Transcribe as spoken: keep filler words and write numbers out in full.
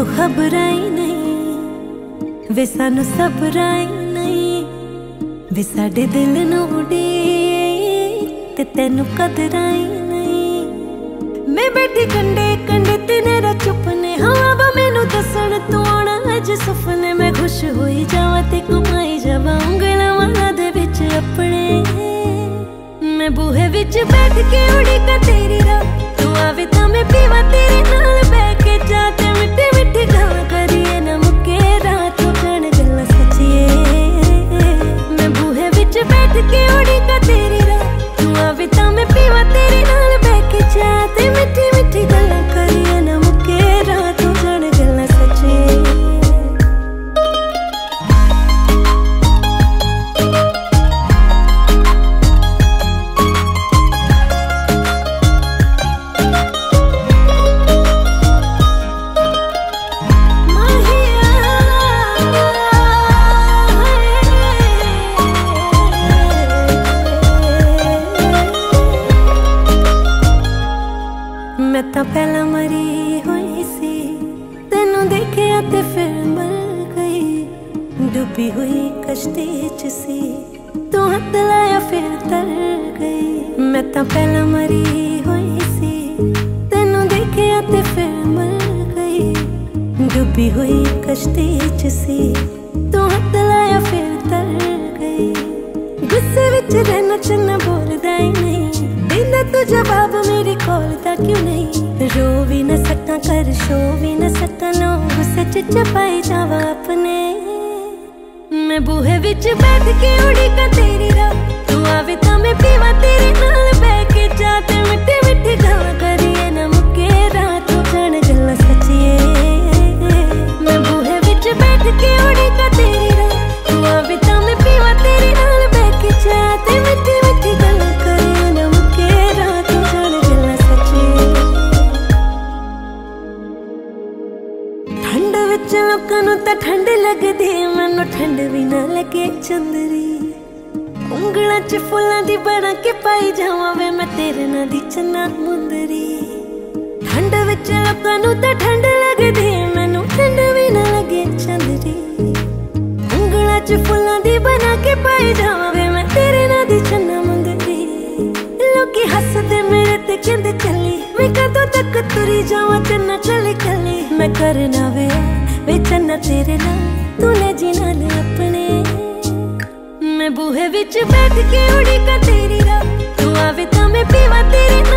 मैनू खबरां ही नहीं वे सानू सबरां ही नहीं वे साडे दिल नू उड़ीक ते तैनू कदरां ही नहीं। मैं बैठी कंडे कंडे तेरे चुप ने हवा मैनू दसन तू आना अज सुपने मैं खुश होई जावा ते घुमाई जावा उंगलां वाला दे विच अपने। मैं बूहे विच बैठ के उड़ीका तेरी राह तू आवे तां मैं पीवा तेरे नाल बैठ के जा ते मिट्टी मिट्टी गल्लां करिए ना मुक्के रात हो जाण गल्लां सच्चिए। मैं बूहे विच बैठ के उड़ीका तेरी राह तू आवे तां मैं पीवा तेरे नाल बैठ के जा ते मिट्टी मिट्टी गल्लां करिए ना मुक्के रात हो जाण गल्लां सच्चिए। मैं तां पहला मरी हुई सी तेनू देखिया ते फिर मर गई डूबी हुई कश्ती च सी तू हाथ लाया फिर तर गई। मैं तां पहला मरी हुई सी तेनू देखिया ते फिर मर गई डूबी हुई कश्ती च सी तू हाथ लाया फिर तर गई। गुस्से विच रहना चन्ना बोलदा ही नहीं देंदा तू जवाब मेरी कॉल दा क्यों नहीं। रो भी न सका कर शो भी न सका नो गुस्से च चपाई जावा अपने। मैं बूहे विच बैठ के उड़ीका तेरी राह तू आवे तां मैं पीवा तेरे नाल बैठ के जा ते मिट्टी मिट्टी गल्लां करिए ना मुक्के रात हो जाण गल्लां सच्चिए। मैं बूहे विच बैठ के उड़ीका तेरी राह तू आवे तां मैं पीवा तेरे नाल बैठ के जा ते मिट्टी मिट्टी गल्लां करिए ना मुक्के रात हो जाण गल्लां सच्चिए। ठंड विच लोकां नूं तां ठंड लगदी मैनू ठंड भी ना लगे चंदरी उंगलां च फुल्लां दी बना के पाई जावां वे मैं तेरे नाल दी चन्ना मुंदरी। ठंड विच लोकां नूं तां ठंड लगदी मैनू ठंड भी ना लगे चंदरी उंगलां च फुल्लां दी बना के पाई जावां वे मैं तेरे नाल दी चन्ना मुंदरी। लोकी हसदे मेरे ते कहंदे चली मैं कदों तक तुरी जावां चन्ना कली कली। मैं करना वे वे चन्ना तेरे नाल तू ले जी नाल अपने। मैं बूहे विच बैठ के उड़ीका तेरी राह तू आवे तां मैं पीवा तेरे